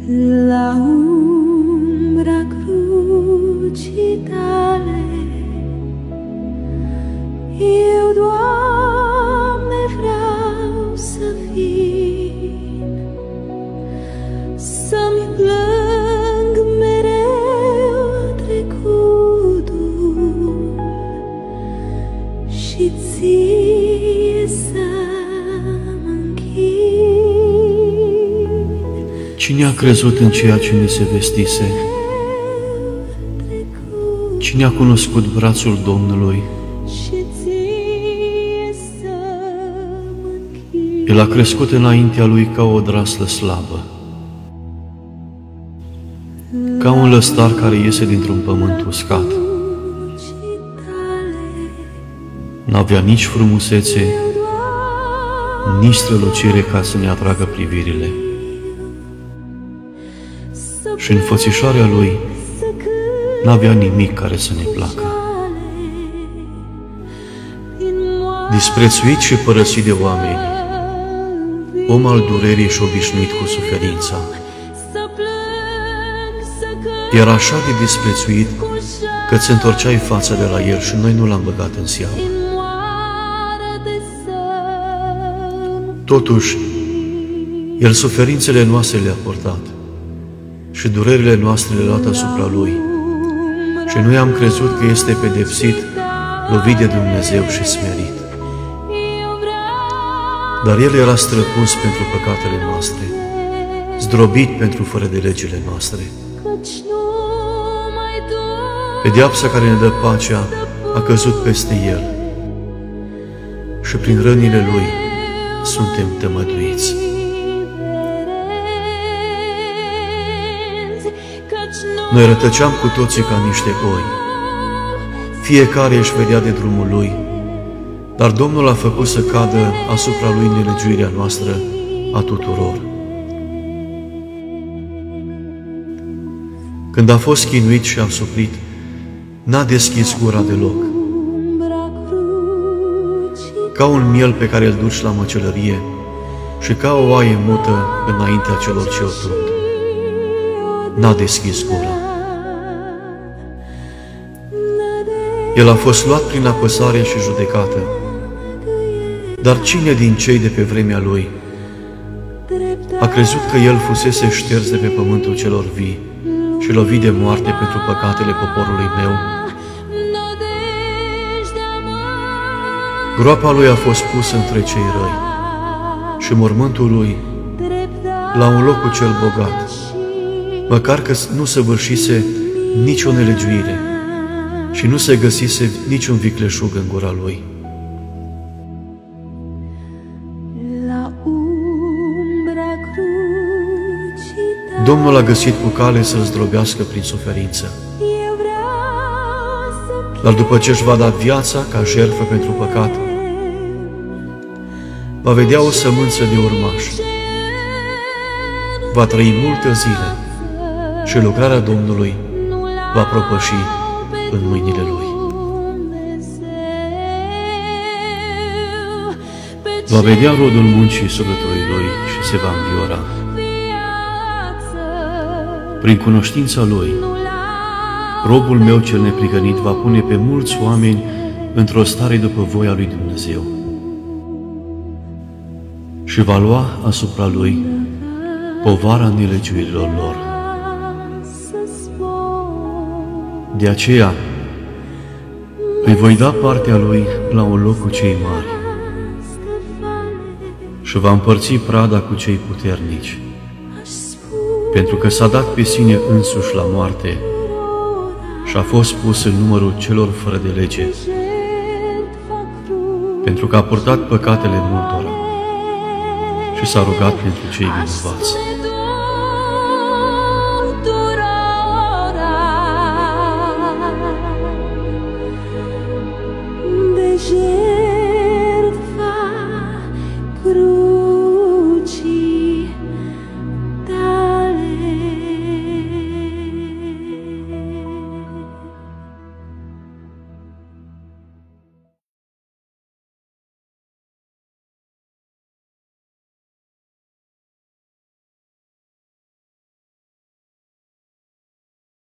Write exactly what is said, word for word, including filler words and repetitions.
La umbra crucii tale, eu, Doamne, vreau să vin, să-mi plâng mereu trecutul și ție să mă închin. Cine a crezut în ceea ce ne se vestise? Cine a cunoscut brațul Domnului? El a crescut înaintea lui ca o odraslă slabă, ca un lăstar care iese dintr-un pământ uscat. N-avea nici frumusețe, nici strălucire ca să ne atragă privirile. Și în fățișarea lui n-avea nimic care să ne placă. Disprețuit și părăsit de oameni, om al durerii și obișnuit cu suferința, era așa de disprețuit că îți întorceai fața de la el și noi nu l-am băgat în seamă. Totuși, el suferințele noastre le-a purtat și durerile noastre le-a luat asupra lui și noi am crezut că este pedepsit, lovit de Dumnezeu și smerit. Dar el era străpuns pentru păcatele noastre, zdrobit pentru fără de legile noastre. Pedeapsa care ne dă pacea a căzut peste el și prin rănile lui suntem tămăduiți. Noi rătăceam cu toții ca niște oi, fiecare își vedea de drumul lui, dar Domnul a făcut să cadă asupra lui nelegiuirea noastră a tuturor. Când a fost chinuit și asuprit, n-a deschis gura deloc. Ca un miel pe care îl duci la măcelărie și ca o oaie mută înaintea celor ce o tund, n-a deschis gura. El a fost luat prin apăsare și judecată, dar cine din cei de pe vremea lui a crezut că el fusese șters de pe pământul celor vii și lovit de moarte pentru păcatele poporului meu? Groapa lui a fost pusă între cei răi și mormântul lui la un locul cel bogat, măcar că nu săvârșise nicio nelegiuire și nu se găsise niciun vicleșug în gura lui. Domnul a găsit cu cale să-l zdrobească prin suferință. Dar după ce își va da viața ca jertfă pentru păcat, va vedea o sămânță de urmași. Va trăi multe zile și lucrarea Domnului va propăși în mâinile lui. Va vedea rodul muncii sufletului lui și se va înviora. Prin cunoștința lui, robul meu cel neprihănit va pune pe mulți oameni într-o stare după voia lui Dumnezeu și va lua asupra lui povara nelegiuirilor lor. De aceea îi voi da partea lui la un loc cu cei mari și va împărți prada cu cei puternici, pentru că s-a dat pe sine însuși la moarte și a fost pus în numărul celor fără de lege, pentru că a purtat păcatele multora și s-a rugat pentru cei vinovați.